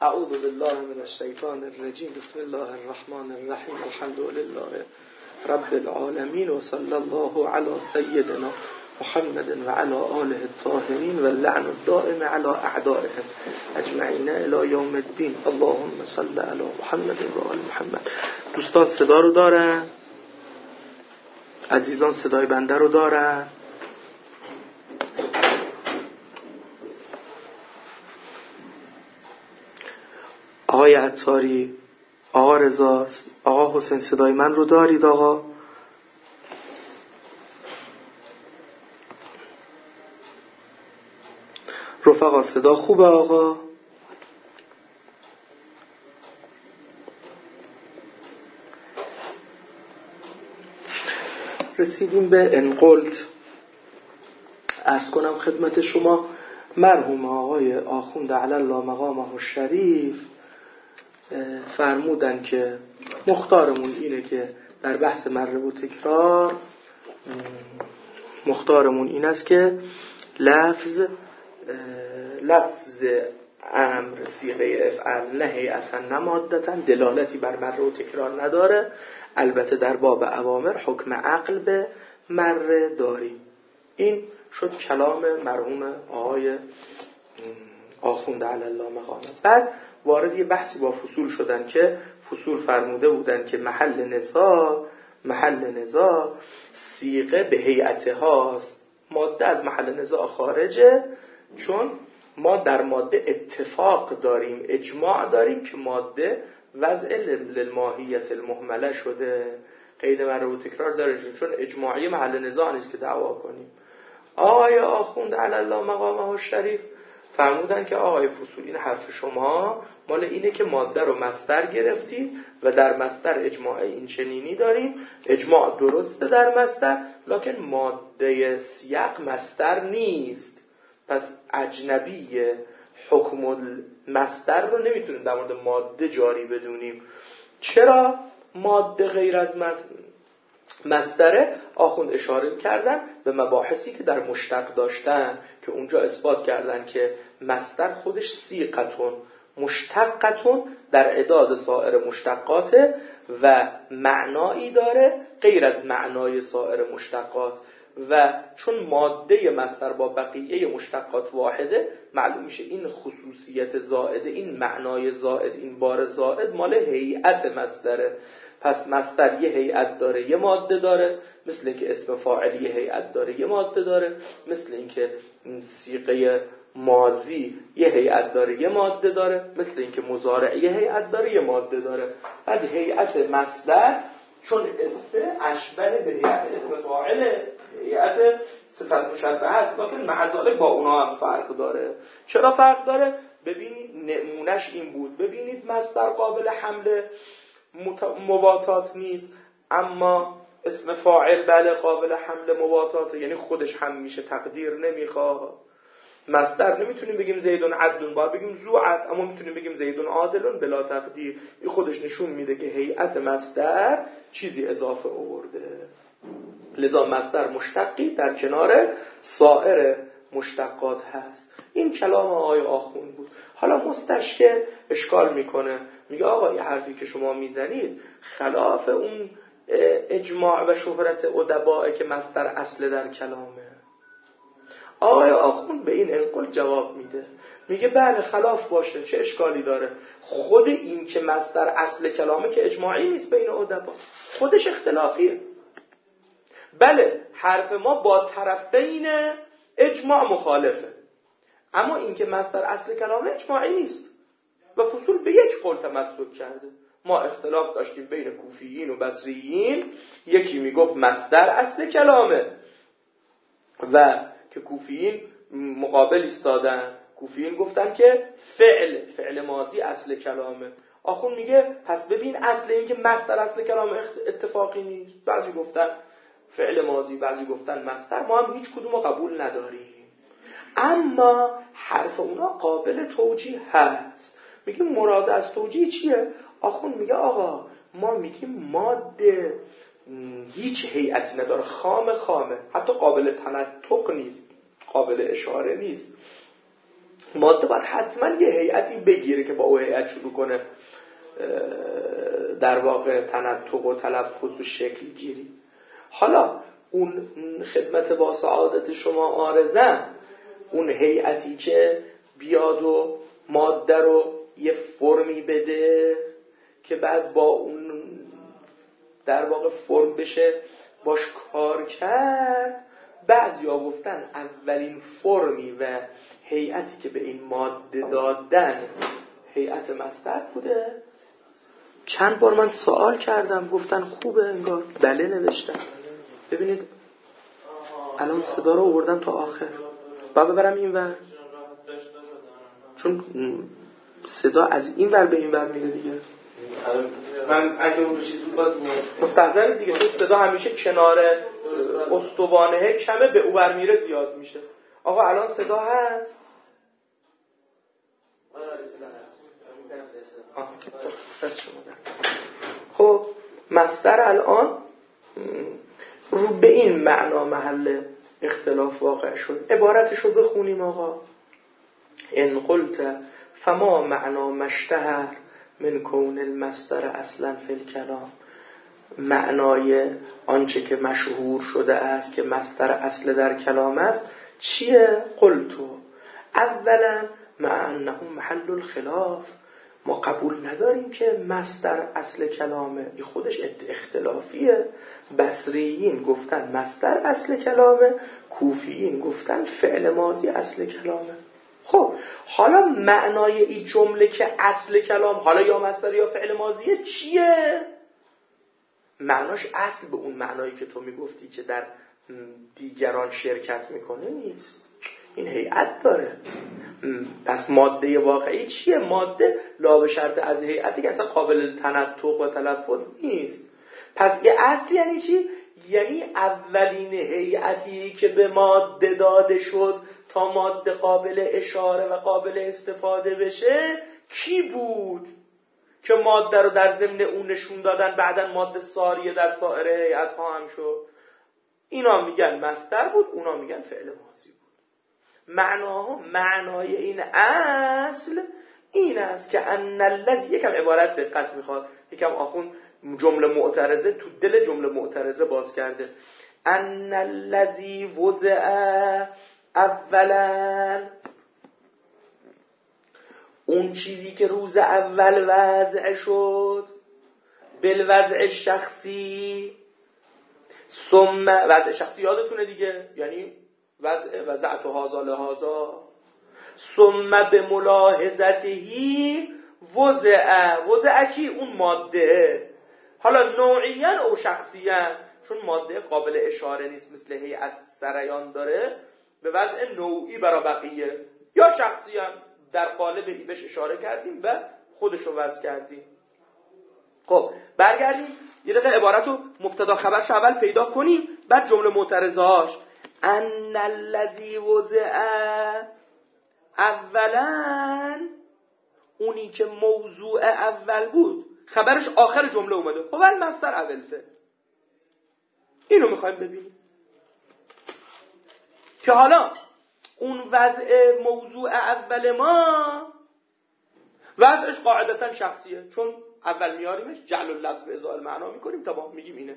اعوذ بالله من الشیطان الرجیم. بسم الله الرحمن الرحیم. الحمد لله رب العالمین و صلی الله علی سیدنا محمد و علی آله الطاهرین و اللعن الدائم علی اعدائهم اجمعین الی یوم الدین. اللهم صل علی محمد و آل محمد. دوستان صدا رو دارن؟ عزیزان صدای بنده رو دارن؟ آقای عطاری، آقا رضا، آقا حسین صدای من رو دارید؟ آقا رفقا صدا خوبه؟ آقا رسیدیم به انقلت. عرض کنم خدمت شما مرحوم آقای آخوند علی الله مقامه الشریف فرمودن که مختارمون اینه که در بحث مره و تکرار مختارمون این است که لفظ امر صیغه افعل نه هیئتا نه مادتا دلالتی بر مره و تکرار نداره. البته در باب اوامر حکم عقل به مره داریم. این شد کلام مرحوم آقای آخوند علی الله مقامه. بعد وارد یه بحثی با فصول شدن که فصول فرموده بودن که محل نزاع صیغه به هیئته هاست. ماده از محل نزاع خارجه، چون ما در ماده اتفاق داریم، اجماع داریم که ماده وضع للماهیت المهمله شده، قید مره و تکرار داره، چون اجماعی محل نزاع نیست که دعوا کنیم. آقای آخوند علی الله مقامه الشریف فرمودن که آقای فصول این حرف شما مال اینه که ماده رو مصدر گرفتید و در مصدر اجماع این چنینی داریم. اجماع درسته در مصدر، لکن ماده سیاق مصدر نیست. پس اجنبی حکم مصدر رو نمیتونیم در مورد ماده جاری بدونیم. چرا ماده غیر از مصدره؟ آخوند اشاره کردن به مباحثی که در مشتق داشتن که اونجا اثبات کردن که مصدر خودش صیغتون مشتقتون در عداد سایر مشتقاته و معنایی داره غیر از معنای سایر مشتقات، و چون ماده مصدر با بقیه مشتقات واحده، معلوم میشه این خصوصیت زائده، این معنای زائد، این بار زائد مال هیئت مصدره. پس مصدر یه هیئت داره، یه ماده داره، مثل اینکه اسم فاعل یه هیئت داره، یه ماده داره، مثل اینکه صیغه ماضی یه هیئت داره، یه ماده داره، مثل اینکه مضارع یه هیئت داره، یه ماده داره. بعد هیئت مصدر چون اسم اشبه به هیئت اسم فاعل، هیئت صفت مشبهه است، لکن معذالک با اونا هم فرق داره. چرا فرق داره؟ ببینید نمونش این بود. ببینید مصدر قابل حمل مواتات نیست، اما اسم فاعل بله قابل حمل مواتات، یعنی خودش هم میشه، تقدیر نمیخواد. مصدر نمیتونیم بگیم زیدون عدلون، باید بگیم زو عدل، اما میتونیم بگیم زیدون عادلون بلا تقدیر. این خودش نشون میده که هیئت مصدر چیزی اضافه آورده. لذا مصدر مشتقی در کنار سایر مشتقات هست. این کلام آقای آخوند بود. حالا مستشکل اشکال میکنه، میگه آقا یه حرفی که شما میزنید خلاف اون اجماع و شهرت ادباء که مصدر اصل در کلامه. آقای آخوند به این انقل جواب میده، میگه بله خلاف باشه، چه اشکالی داره؟ خود این که مصدر اصل کلامه که اجماعی نیست بین ادباء، خودش اختلافیه. بله حرف ما با طرفین اجماع مخالفه، اما این که مصدر اصل کلامه اجماعی نیست و فصول به یک قول تمسک کرده. ما اختلاف داشتیم بین کوفیین و بصریین، یکی میگفت مصدر اصل کلامه و که کوفیین مقابل ایستادن، کوفیین گفتن که فعل ماضی اصل کلامه. آخوند میگه پس ببین اصل این که مصدر اصل کلامه اتفاقی نیست. بعضی گفتن فعل ماضی، بعضی گفتن مصدر، ما هم هیچ کدوم رو قبول نداریم، اما حرف اونا قابل توجیه هست. میگیم مراد از توجیه چیه؟ آخوند میگه آقا ما میگیم ماده هیچ هیئتی نداره، خامه، حتی قابل تنطق نیست، قابل اشاره نیست. ماده باید حتما یه هیئتی بگیره که با اون هیئت شروع کنه در واقع تنطق و تلفظ و شکل گیری. حالا اون خدمت با سعادت شما عارضم، اون هیئتی که بیاد و ماده رو یه فرمی بده که بعد با اون در واقع فرم بشه باش کار کرد، بعضیا گفتن اولین فرمی و هیئتی که به این ماده دادن هیئت مصدر بوده. چند بار من سوال کردم گفتن خوبه انگار، بله نوشتم. ببینید الان صدا رو آوردم تا آخر و ببرم این ور، چون صدا از این ور به این ور میره دیگه. من اگه اون چیزی باز مستحضر دیگه، چون صدا همیشه کنار استوانه کمه به اون ور میره زیاد میشه. آقا الان صدا هست؟ خب مصدر الان رو به این معنا محل اختلاف واقع شد. عبارتشو بخونیم آقا. ان قلت فما معنا مشتهر من کون المصدر اصلا فی الکلام، معنای آنچه که مشهور شده است که مصدر اصل در کلام است چیه؟ قلتو اولا مع انه محل الخلاف، ما قبول نداریم که مصدر اصل کلامه، این خودش اختلافیه. بصریین گفتن مصدر اصل کلامه، کوفیین گفتن فعل ماضی اصل کلامه. خب حالا معنای این جمله که اصل کلام حالا یا مصدر یا فعل ماضیه چیه؟ معناش اصل به اون معنایی که تو میگفتی که در دیگران شرکت میکنه نیست، این هیئت داره. پس ماده واقعی چیه؟ ماده لا به شرط از هیئتی که اصلا قابل تنطق و تلفظ نیست. پس یه اصل یعنی چی؟ یعنی اولین هیئتی که به ماده داده شد تا ماده قابل اشاره و قابل استفاده بشه کی بود؟ که ماده رو در ضمن اون نشون دادن، بعدن ماده ساریه در سایر هیئت‌ها هم شد. اینا میگن مصدر بود، اونا میگن فعل ماضی بود. معنای این اصل این است که ان الذی، یکم عبارت دقت میخواد، یکم آخون جمله معترضه تو دل جمله معترضه باز کرده. ان الذی وضع اولا، اون چیزی که روز اول وضع شد، بالوضع شخصی، ثم وضع شخصی یادتونه دیگه، یعنی وضعت هذا لهذا، ثم به ملاحظته وضع کی؟ اون ماده. حالا نوعیاً او شخصیاً، چون ماده قابل اشاره نیست مثل هیئت سریان داره، به وضع نوعی برای بقیه، یا شخصیاً در قالب ای بهش اشاره کردیم و خودشو وضع کردیم. خب برگردیم یه دقیقه عبارت رو مبتدا خبرش اول پیدا کنیم، بعد جمله معترضه‌هاش. ان الذی وضع اولا، اونی که موضوع اول بود، خبرش آخر جمله اومده، خب المصدر اولفه. اینو میخوایم ببینیم که حالا اون وضع موضوع اول ما وضعش قاعدتا شخصیه، چون اول میاریمش جعل اللفظ به ازای المعنا میکنیم تا میگیم اینه.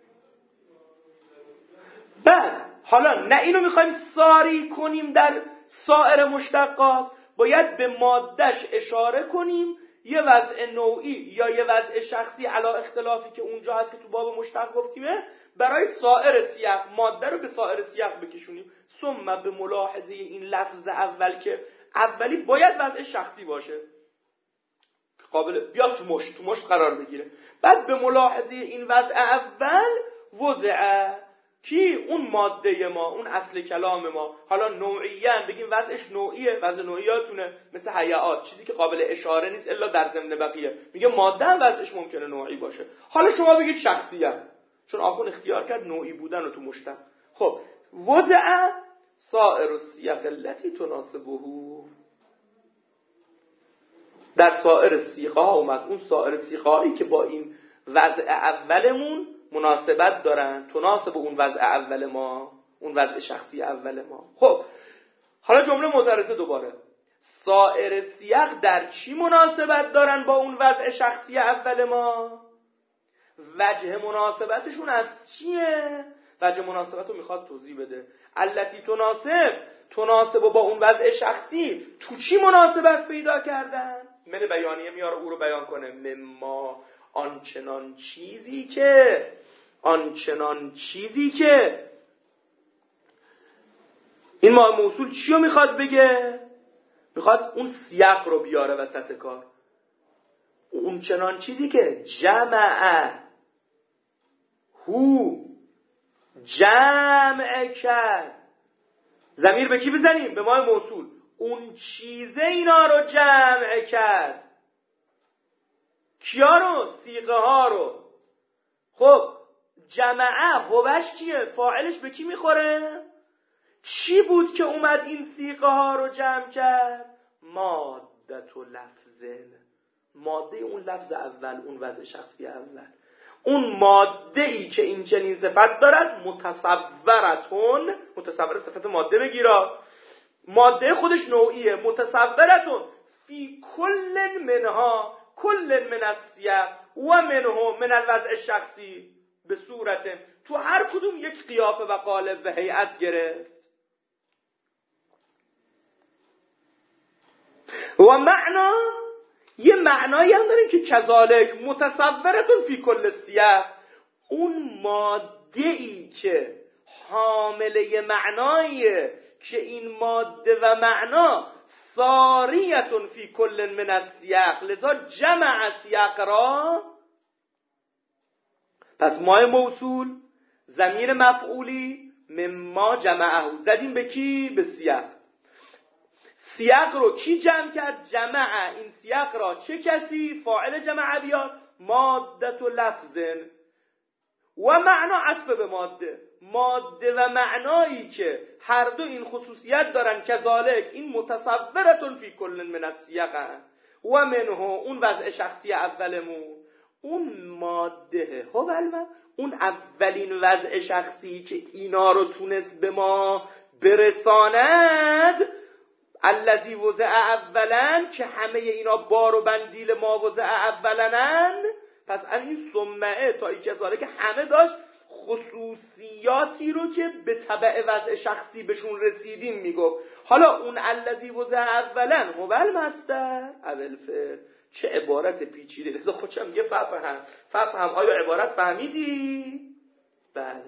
بعد حالا نه اینو میخوایم ساری کنیم در سایر مشتقات، باید به مادهش اشاره کنیم، یه وضع نوعی یا یه وضع شخصی علی اختلافی که اونجا هست که تو باب مشتق گفتیمه، برای سایر سیاق ماده رو به سایر سیاق بکشونیم. ثم به ملاحظه این لفظ اول که اولی باید وضع شخصی باشه، قابل بیاد تو مشت قرار بگیره. بعد به ملاحظه این وضع اول وضع کی؟ اون ماده ما، اون اصل کلام ما. حالا نوعیاً بگیم وضعش نوعیه، وضع نوعیاتونه مثل حیات، چیزی که قابل اشاره نیست الا در ضمن بقیه، میگه ماده هم وضعش ممکنه نوعی باشه. حالا شما بگید شخصیه، چون آخون اختیار کرد نوعی بودن رو تو مشتق. خب وضع سائر السیاق التي تناسبه، در سائر سیغه ها اومد، اون سائر سیغه هایی که با این وضع اولمون مناسبت دارن، تناسب اون وضع اول ما، اون وضع شخصی اول ما. خب حالا جمله معترضه دوباره. سایر سیاق در چی مناسبت دارن با اون وضع شخصی اول ما؟ وجه مناسبتشون از چیه؟ وجه مناسبت رو میخواد توضیح بده. التی تناسب با اون وضع شخصی تو چی مناسبت پیدا کردن؟ من بیانیه میاره او رو بیان کنه. مما آنچنان چیزی که این ما موصول چی رو میخواد بگه؟ میخواد اون سیاق رو بیاره وسط کار. اون چنان چیزی که جمع کرد. ضمیر به کی بزنیم؟ به ما موصول. اون چیزه اینا رو جمع کرد. کیا رو؟ صیغه ها رو. خب جمعه هوش کیه؟ فاعلش به کی میخوره؟ چی بود که اومد این صیغه ها رو جمع کرد؟ ماده و لفظن. ماده اون لفظ اول، اون وضع شخصی اول. اون ماده ای که این چنین صفت دارد متصور صفت ماده بگیرا. ماده خودش نوعیه. متصورتون فی کل منها، کل من السیاق و منه من الوضع شخصی به صورت، تو هر کدوم یک قیافه و قالب و هیئت گرفت. و معنا، یه معنایی هم داریم که کذالک متصورتون فی کل سیاق، اون ماده ای که حامله معناییه که این ماده و معنا ساریتون فی کل من السیاق، لذا جمع سیاق را. پس ما موصول ضمیر مفعولی مما جمعه زدیم به کی؟ به سیاق. سیاق رو کی جمع کرد؟ جمع. این سیاق را چه کسی؟ فاعل جمع بیار. ماده و لفظن و معنا عطف به ماده و معنایی که هر دو این خصوصیت دارن. کذالک این متصورتون فی کل من السیاق و منه اون وضع شخصی اولمون، اون ماده اون اولین وضع شخصی که اینا رو تونست به ما برساند. الذی وضع اولا، که همه اینا بار و بندیل ما وضع اولنن. پس این سمعه تا این کساره که همه داشت خصوصیاتی رو که به تبع وضع شخصی بهشون رسیدیم میگفت. حالا اون الذی وضع اولا هو المصدر اول فعل. چه عبارت پیچیده. لذا خودشم میگه فهم. آیا عبارت فهمیدی؟ بله،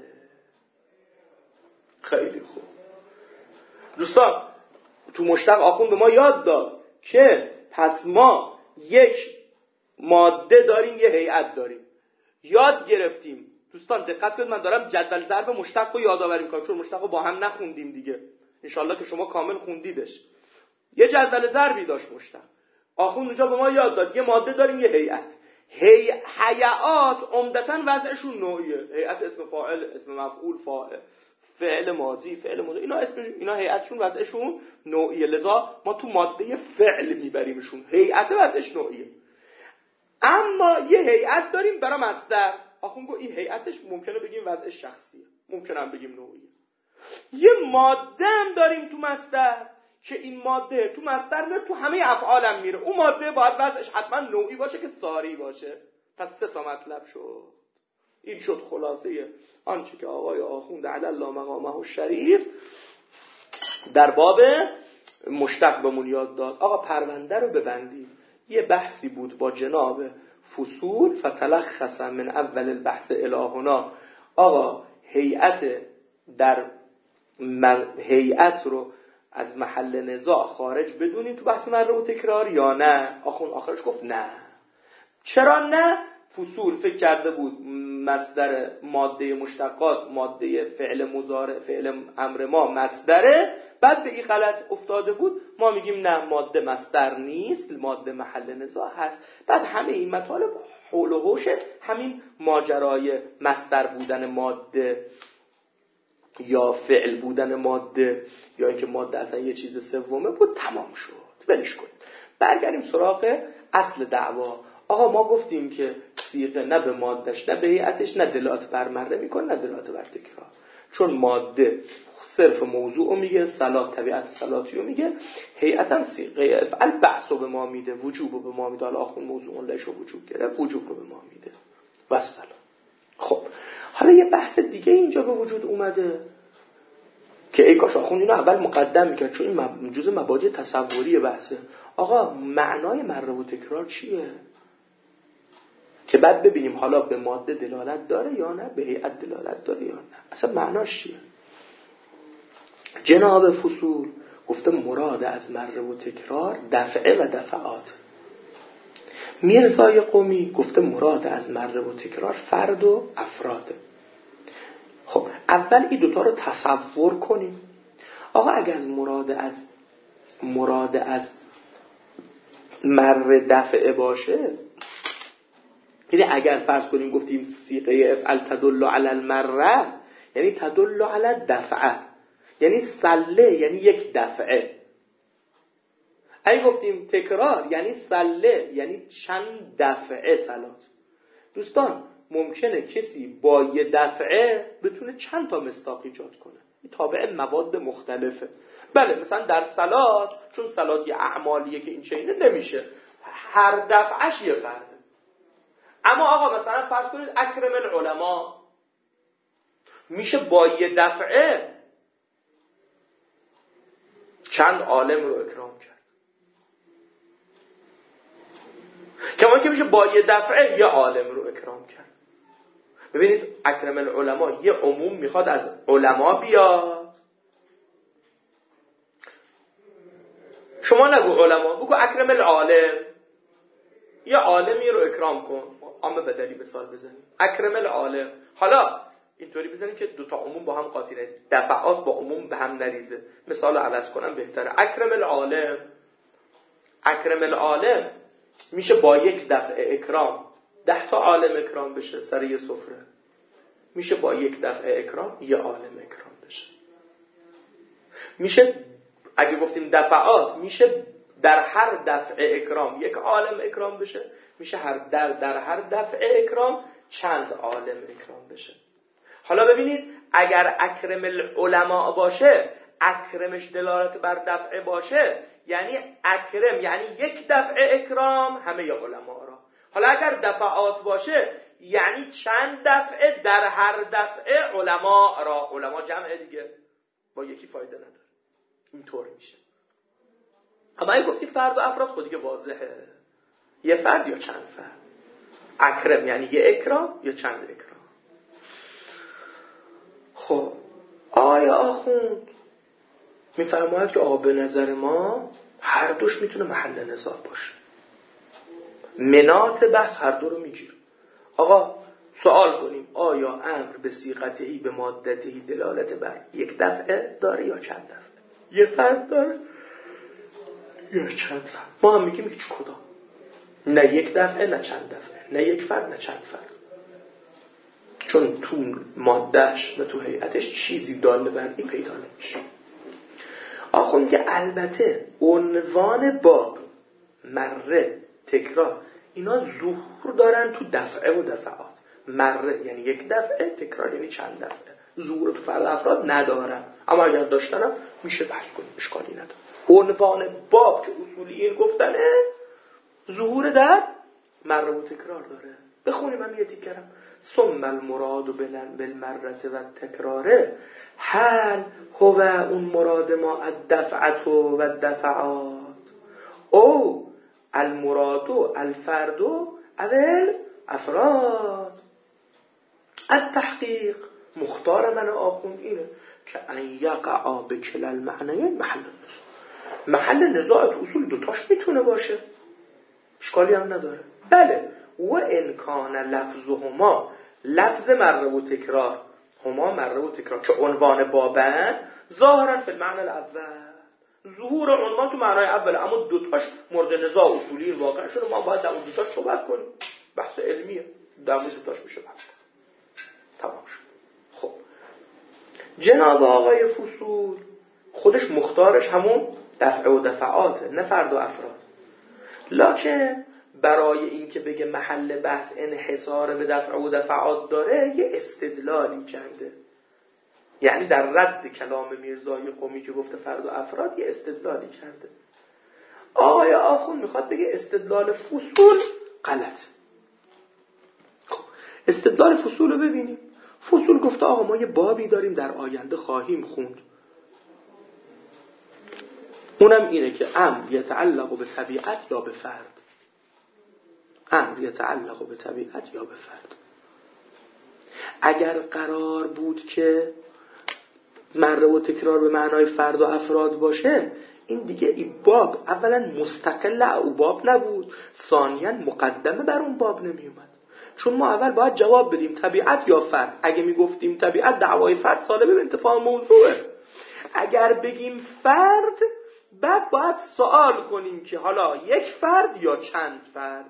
خیلی خوب. دوستان، تو مشتق آخوند به ما یاد داد که پس ما یک ماده داریم، یه هیئت داریم. یاد گرفتیم. دوستان دقت کنید، من دارم جدول ضرب مشتق رو یادآوری میکنم، چون مشتق رو با هم نخوندیم دیگه. انشالله که شما کامل خوندیدش. یه جدول ضربی داشت مشتق. آخوند اونجا به ما یاد داد یه ماده داریم، یه هیئت. هیئات عمدتاً وضعشون نوعیه. هیئت اسم فاعل، اسم مفعول، فعل ماضی، اینا هیئتشون وضعشون نوعیه. لذا ما تو ماده فعل میبریمشون. هیئت وضعش نوعیه. اما یه هیئت داریم برای مصدر. آخون گفت این هیئتش ممکنه بگیم وضعش شخصیه، ممکنه هم بگیم نوعیه. یه ماده هم داریم تو مصدر که این ماده تو مصدر میره، تو همه افعالم میره. اون ماده باید وضعش حتما نوعی باشه که ساری باشه. پس 3 تا مطلب شد. این شد خلاصه آنچه که آقای آخوند علی الله مقامه الشریف در باب مشتق بهمون یاد داد. آقا پرونده رو ببندید. یه بحثی بود با جناب فصول فتلخص من اول البحث الی هنا. آقا هیئت رو از محل نزاع خارج بدونیم تو بحث مره و تکرار یا نه؟ آخرش گفت نه. چرا نه؟ فصول فکر کرده بود مصدر ماده مشتقات، ماده فعل مضارع، فعل امر ما مصدره. بعد به این غلط افتاده بود. ما میگیم نه، ماده مصدر نیست، ماده محل نزاع هست. بعد همه این مطالب حول و حوش همین ماجرای مصدر بودن ماده یا فعل بودن ماده یا اینکه ماده اصلا یه چیز سومه بود تمام شد. ولش کنید. برگردیم سراغ اصل دعوا. آقا ما گفتیم که صیغه نه به مادهش، نه به هیئتش، نه دلالت بر مره میکنه، نه دلالت بر تکرار. چون ماده صرف موضوع رو میگه، صلات طبیعت صلاتی رو میگه، هیئتا صیغه افعل بحث رو به ما میده، وجوب رو به ما میده. حالا آخون موضوع لش رو وجوب گرفت، وجوب رو به ما میده و سلام. خب حالا یه بحث دیگه اینجا به وجود اومده که ای کاش آخون اینو اول مقدم میکرد، چون این جزء مبادی تصوری بحثه. آقا معنای مره و تکرار چیه؟ که بعد ببینیم حالا به ماده دلالت داره یا نه، به هیئت دلالت داره یا نه، اصلا معناش چیه. جناب فصول گفته مراد از مره و تکرار دفعه و دفعات. میرزای قمی گفته مراد از مره و تکرار فرد و افراد. خب اول این دوتا رو تصور کنیم. آقا اگر از مراد از مره دفعه باشه، یعنی اگر فرض کنیم گفتیم صیغه افعل تدل علی المره، یعنی تدل علی الدفعه، یعنی سله یعنی یک دفعه. اگه گفتیم تکرار یعنی سله یعنی چند دفعه صلات. دوستان ممکنه کسی با یه دفعه بتونه چند تا مصداق ایجاد کنه، این تابع مواد مختلفه. بله مثلا در صلات، چون صلات یه اعمالیه که این چینه نمیشه، هر دفعهش یه فرده. اما آقا مثلا فرض کنید اکرم العلماء، میشه با یه دفعه چند عالم رو اکرام کرد. کما که میشه با یه دفعه یه عالم رو اکرام کرد. ببینید اکرم العلماء یه عموم میخواد از علما بیاد. شما نگو علما، بگو اکرم العالم، یه عالمی رو اکرام کن. عامه بدلی مثال بزنیم اکرم العالم. حالا اینطوری بزنیم که دوتا عموم با هم قاطینه، دفعات با عموم به هم نریزه. مثال رو عوض کنم بهتره. اکرم العالم، اکرم العالم میشه با یک دفعه اکرام 10 تا عالم اکرام بشه سر یه سفره. میشه با یک دفعه اکرام یه عالم اکرام بشه. میشه اگه گفتیم دفعات، میشه در هر دفعه اکرام یک عالم اکرام بشه. میشه در هر دفعه اکرام چند عالم اکرام بشه. حالا ببینید اگر اکرم العلماء باشه، اکرمش دلالت بر دفعه باشه، یعنی اکرم یعنی یک دفعه اکرام همه علما را. حالا اگر دفعات باشه یعنی چند دفعه در هر دفعه علما را. علما جمعه دیگه، با یکی فایده نداره. اینطور میشه. اما اگه گفتی فرد و افراد خود دیگه واضحه، یه فرد یا چند فرد. اکرم یعنی یه اکرام یا چند اکرام. خب آیا آخوند میفرماید که به نظر ما هر دوش میتونه محل نزاع باشه، منات بحث هر دو رو میگیره. آقا سوال کنیم آیا امر به صیغتهی به مادتهی دلالت بر یک دفعه داره یا چند دفعه؟ یه فرد داره یا چند فرد؟ ما هم میگیم هیچ کدام، نه یک دفعه نه چند دفعه، نه یک فرد نه چند فرد، چون تو مادهش و تو هیئتش چیزی داله بر این پیدا نمیشه. آخون که البته عنوان باب، مره، تکرار، اینا ظهور دارن تو دفعه و دفعات. مره یعنی یک دفعه، تکرار یعنی چند دفعه. ظهور تو فرد افراد ندارن، اما اگر داشتنم میشه بحث کنیم، اشکالی نداره. عنوان باب که اصولیین گفتنه ظهور در مره و تکرار داره. بخونیم هم یه تیکرم. ثم المراد بالمرة و تکراره هل هو اون مراد ما الدفعت و الدفعات او المراد الفرد اول افراد. التحقیق مختار من آخوند اینه که ان یقع بکل المعنیین محل نزاع. محل نزاع اصول دوتاش میتونه باشه، اشکالی هم نداره. بله و انکان لفظهما، لفظ مره و تکرار، هما مره و تکرار که عنوان بابن، ظاهرا فی المعنی الاول، ظهور عنوان تو معنای اول، اما دوتاش مورد نزاع اصولی واقعا شده. ما باید در اون دوتاش صحبت کنیم، بحث علمیه، در اون دوتاش میشه بحث کنیم. تمام شد. خب جناب آقای فصول خودش مختارش همون دفعه و دفعاته، نه فرد و افراد. لکن برای این که بگه محل بحث انحصار به دفعه و دفعات داره، یه استدلالی کرده. یعنی در رد کلام میرزایی قمی که گفته فرد و افراد یه استدلالی کرده. آقای آخوند میخواد بگه استدلال فصول غلط. استدلال فصول رو ببینیم. فصول گفته آقا ما یه بابی داریم در آینده خواهیم خوند، اونم اینه که امر یتعلق به طبیعت یا به فرد. امر یتعلق به طبیعت یا به فرد. اگر قرار بود که مره و تکرار به معنای فرد و افراد باشه، این دیگه این باب اولا مستقل او باب نبود، ثانیاً مقدمه بر اون باب نمی اومد. چون ما اول باید جواب بدیم طبیعت یا فرد. اگه میگفتیم طبیعت، دعوای فرد سالبه به انتفاع موضوعه. اگر بگیم فرد، بعد باید سوال کنیم که حالا یک فرد یا چند فرد.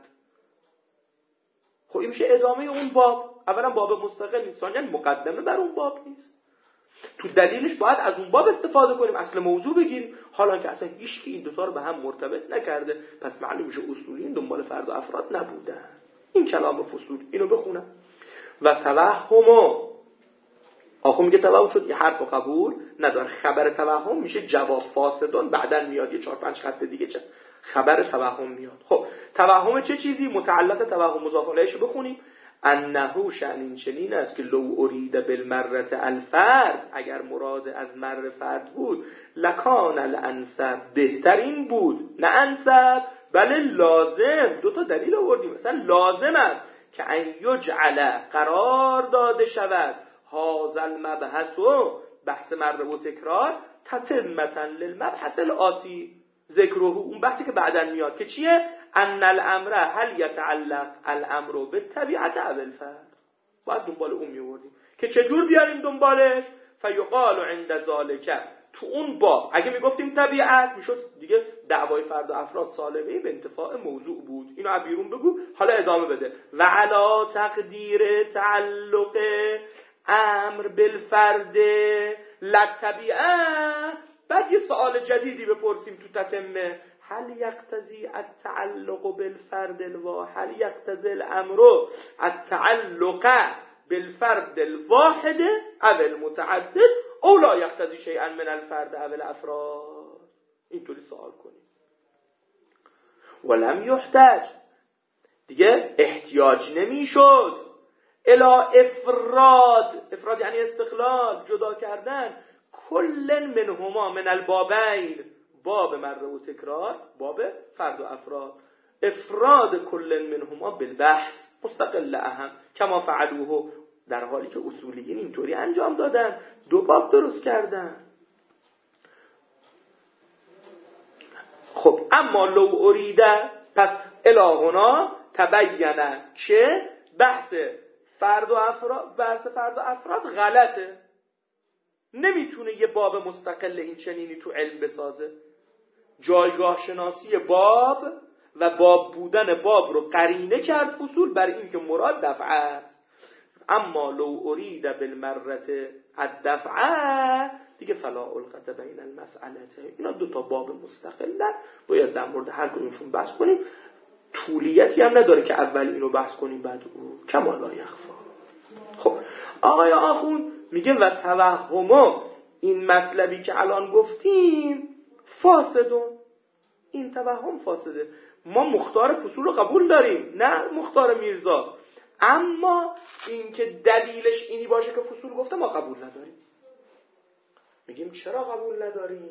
خب این میشه ادامه اون باب. اولا باب مستقل نیست، ثانیاً مقدمه بر اون باب نیست. تو دلیلش باید از اون باب استفاده کنیم، اصل موضوع بگیریم. حالا که اصلا هیچ کی این دوتا رو به هم مرتبط نکرده، پس معلوم میشه اصولیین دنبال فرد و افراد نبودن. این کلام فصول. اینو بخونم. و توهم، آخو میگه توهم شد یه حرف و قبول نداره. خبر توهم میشه جواب فاسدون، بعدن میاد یه 4-5 خط دیگه چه خبر توهم میاد. خب توهم چه چیزی؟ متعلق توهم مضاف الیهش بخونیم. انه شأن چنین است که لو ارید بالمرة الفرد، اگر مراد از مر فرد بود، لکان الانسب، بهترین بود، نه انسب بله لازم. دو تا دلیل آوردیم. مثلا لازم است که ان یجعل قرار داده شود هذا المبحث، بحث مر و تکرار، تتمة للمبحث الاتی ذکره، اون بحثی که بعدن میاد که چیه؟ ان الامر هل یتعلق الامر بالطبیعت او بالفرد. باید دنبال اون میوردیم که چجور بیاریم دنبالش. فیقال عند ذالک، تو اون باب اگه میگفتیم طبیعت، میشد دیگه دعوای فرد و افراد سالبه به انتفاع موضوع بود. اینو از بیرون بگو، حالا ادامه بده. و علی تقدیر تعلق امر بالفرد للطبیعه. بعد یه سوال جدیدی بپرسیم تو تتمه. هل یقتضی التعلق بالفرد الواحد، هل یقتضی الامر التعلق بالفرد الواحد او المتعدد، او لا یقتضی شیئا من الفرد او الافراد. اینطوری سوال کنیم. ولم یحتاج، دیگه احتیاج نمیشد الی افراد. افراد یعنی استقلال، جدا کردن. کل منهما من البابین، باب مره و تکرار، باب فرد و افراد. افراد کل منهما بالبحث مستقل اهم کما فعلوه، در حالی که اصولیین اینطوری انجام دادن، دو باب درست کردن. خب اما لو اریده، پس الهنا تبینه که بحث فرد و افراد غلطه. نمیتونه یه باب مستقل این چنینی تو علم بسازه. جایگاه شناسی باب و باب بودن باب رو قرینه کرد فصول بر این که مراد دفعه است. اما لو ارید بالمرة الدفعه، دیگه فلا علقة بین المسئلتین. اینا دو تا باب مستقلن، باید در مورد هر کدومشون بحث کنیم. طولیتی هم نداره که اول اینو بحث کنیم بعد اون، کما لا یخفا. خب آقای آخوند میگه و توهم، این مطلبی که الان گفتیم فاسدون، این توهم فاسده. ما مختار فصول رو قبول داریم، نه مختار میرزا، اما این که دلیلش اینی باشه که فصول گفته ما قبول نداریم. میگیم چرا قبول نداریم؟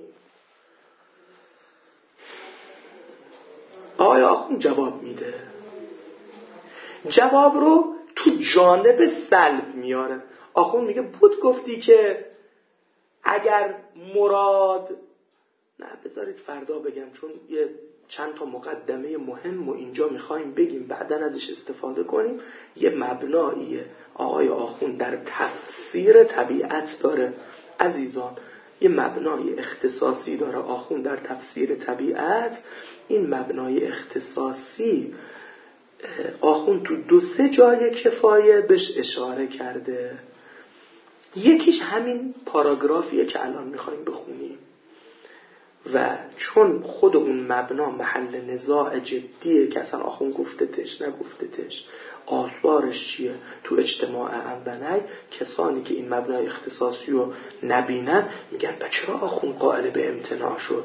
آقای آخوند جواب میده. جواب رو تو جانب سلب میاره. آخوند میگه بود گفتی که اگر مراد، نه بذارید فردا بگم چون یه چند تا مقدمه مهم و اینجا میخوایم بگیم بعداً ازش استفاده کنیم. یه مبناییه آقای آخوند در تفسیر طبیعت داره عزیزان، یه مبنای اختصاصی داره آخوند در تفسیر طبیعت. این مبنای اختصاصی آخوند تو 2-3 جای کفایه بهش اشاره کرده. یکیش همین پاراگرافیه که الان میخوایم بخونیم. و چون خود اون مبنا محل نزاع جدیه که اصلا آخوند گفتتش نگفتتش، آثارش چیه تو اجتماع انبنی، کسانی که این مبنای اختصاصی رو نبینن میگن چرا آخوند قائل به امتناع شد.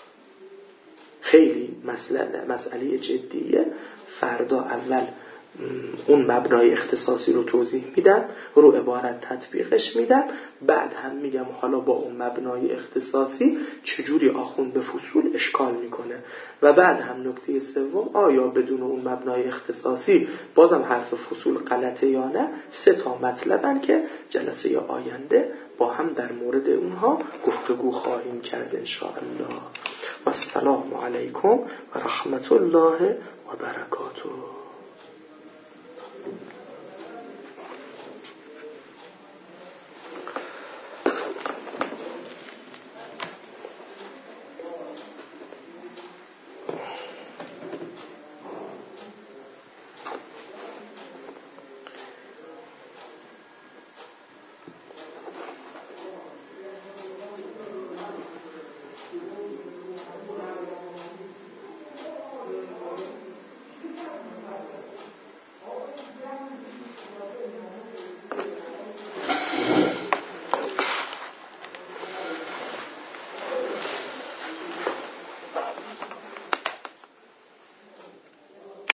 خیلی مسئله جدیه. فردا اول اون مبنای اختصاصی رو توضیح میدم، رو عبارت تطبیقش میدم، بعد هم میگم حالا با اون مبنای اختصاصی چجوری آخوند به فصول اشکال میکنه، و بعد هم نکته سوم آیا بدون اون مبنای اختصاصی بازم حرف فصول غلطه یا نه. 3 مطلبن که جلسه آینده با هم در مورد اونها گفتگو خواهیم کرد انشاءالله. و السلام علیکم و رحمت الله و برکاته.